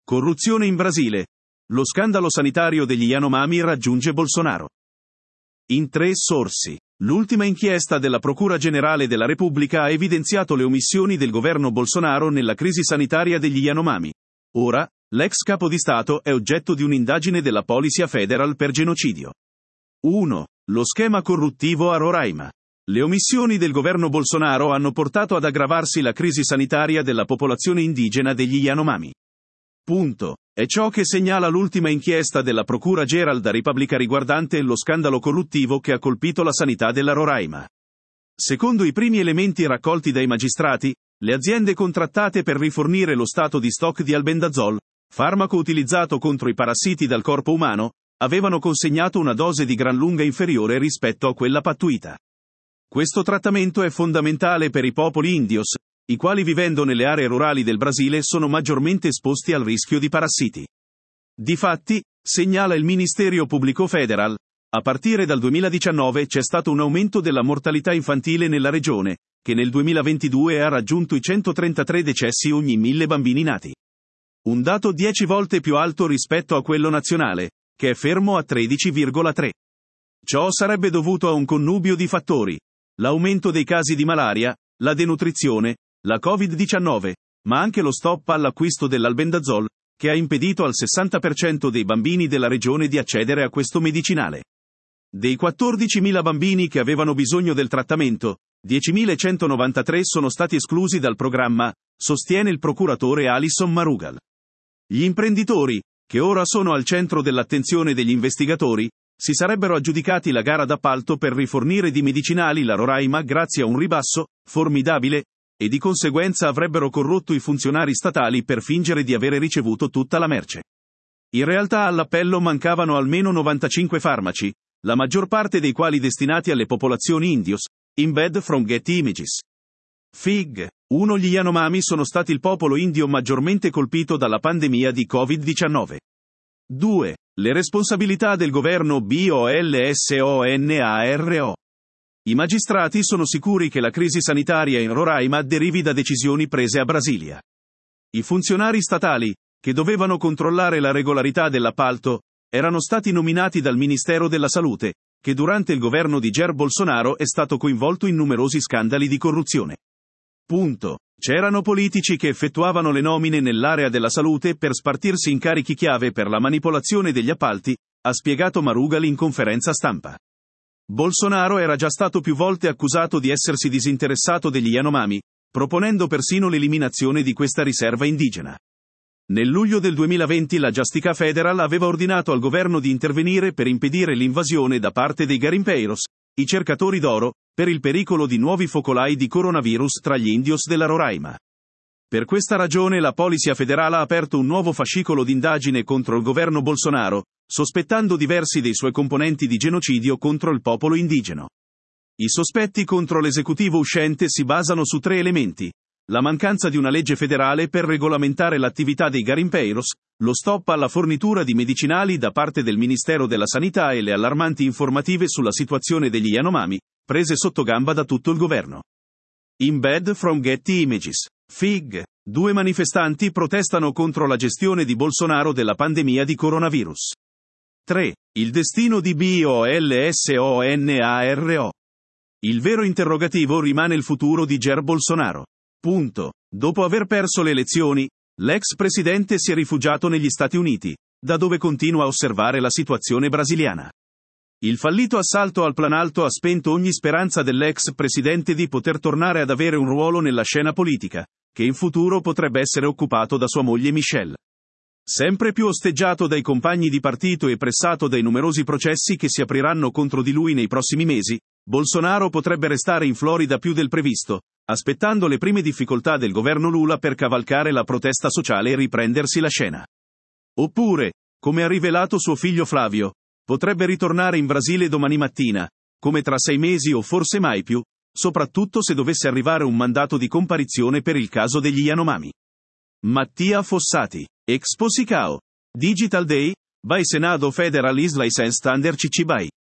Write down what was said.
Corruzione in Brasile. Lo scandalo sanitario degli Yanomami raggiunge Bolsonaro. In 3 sorsi. L'ultima inchiesta della Procura Generale della Repubblica ha evidenziato le omissioni del governo Bolsonaro nella crisi sanitaria degli Yanomami. Ora, l'ex capo di Stato è oggetto di un'indagine della Polizia Federal per genocidio. 1. Lo schema corruttivo a Roraima. Le omissioni del governo Bolsonaro hanno portato ad aggravarsi la crisi sanitaria della popolazione indigena degli Yanomami. Punto. È ciò che segnala l'ultima inchiesta della Procura Generale della Repubblica riguardante lo scandalo corruttivo che ha colpito la sanità della Roraima. Secondo i primi elementi raccolti dai magistrati, le aziende contrattate per rifornire lo stato di stock di albendazol, farmaco utilizzato contro i parassiti dal corpo umano, avevano consegnato una dose di gran lunga inferiore rispetto a quella pattuita. Questo trattamento è fondamentale per i popoli indios, i quali vivendo nelle aree rurali del Brasile sono maggiormente esposti al rischio di parassiti. Difatti, segnala il Ministero Pubblico Federal, a partire dal 2019 c'è stato un aumento della mortalità infantile nella regione, che nel 2022 ha raggiunto i 133 decessi ogni 1000 bambini nati. Un dato 10 volte più alto rispetto a quello nazionale, che è fermo a 13,3. Ciò sarebbe dovuto a un connubio di fattori: l'aumento dei casi di malaria, la denutrizione, la Covid-19, ma anche lo stop all'acquisto dell'albendazol, che ha impedito al 60% dei bambini della regione di accedere a questo medicinale. Dei 14.000 bambini che avevano bisogno del trattamento, 10.193 sono stati esclusi dal programma, sostiene il procuratore Alisson Marugal. Gli imprenditori, che ora sono al centro dell'attenzione degli investigatori, si sarebbero aggiudicati la gara d'appalto per rifornire di medicinali la Roraima grazie a un ribasso formidabile, e di conseguenza avrebbero corrotto i funzionari statali per fingere di avere ricevuto tutta la merce. In realtà all'appello mancavano almeno 95 farmaci, la maggior parte dei quali destinati alle popolazioni indios, embed from Getty Images. Fig. 1. Gli Yanomami sono stati il popolo indio maggiormente colpito dalla pandemia di Covid-19. 2. Le responsabilità del governo Bolsonaro. I magistrati sono sicuri che la crisi sanitaria in Roraima derivi da decisioni prese a Brasilia. I funzionari statali, che dovevano controllare la regolarità dell'appalto, erano stati nominati dal Ministero della Salute, che durante il governo di Jair Bolsonaro è stato coinvolto in numerosi scandali di corruzione. Punto. C'erano politici che effettuavano le nomine nell'area della salute per spartirsi incarichi chiave per la manipolazione degli appalti, ha spiegato Marugal in conferenza stampa. Bolsonaro era già stato più volte accusato di essersi disinteressato degli Yanomami, proponendo persino l'eliminazione di questa riserva indigena. Nel luglio del 2020 la Justiça Federal aveva ordinato al governo di intervenire per impedire l'invasione da parte dei garimpeiros, i cercatori d'oro, per il pericolo di nuovi focolai di coronavirus tra gli indios della Roraima. Per questa ragione la Polizia Federale ha aperto un nuovo fascicolo d'indagine contro il governo Bolsonaro, sospettando diversi dei suoi componenti di genocidio contro il popolo indigeno. I sospetti contro l'esecutivo uscente si basano su 3 elementi: la mancanza di una legge federale per regolamentare l'attività dei garimpeiros, lo stop alla fornitura di medicinali da parte del Ministero della Sanità e le allarmanti informative sulla situazione degli Yanomami, prese sotto gamba da tutto il governo. Embed from Getty Images. Fig. 2 manifestanti protestano contro la gestione di Bolsonaro della pandemia di coronavirus. 3. Il destino di Bolsonaro. Il vero interrogativo rimane il futuro di Jair Bolsonaro. Punto. Dopo aver perso le elezioni, l'ex presidente si è rifugiato negli Stati Uniti, da dove continua a osservare la situazione brasiliana. Il fallito assalto al Planalto ha spento ogni speranza dell'ex presidente di poter tornare ad avere un ruolo nella scena politica, che in futuro potrebbe essere occupato da sua moglie Michelle. Sempre più osteggiato dai compagni di partito e pressato dai numerosi processi che si apriranno contro di lui nei prossimi mesi, Bolsonaro potrebbe restare in Florida più del previsto, aspettando le prime difficoltà del governo Lula per cavalcare la protesta sociale e riprendersi la scena. Oppure, come ha rivelato suo figlio Flavio, potrebbe ritornare in Brasile domani mattina, come tra 6 mesi o forse mai più, soprattutto se dovesse arrivare un mandato di comparizione per il caso degli Yanomami. Mattia Fossati. Expo Sicao. Digital Day, by Senado Federal is licensed under CC BY.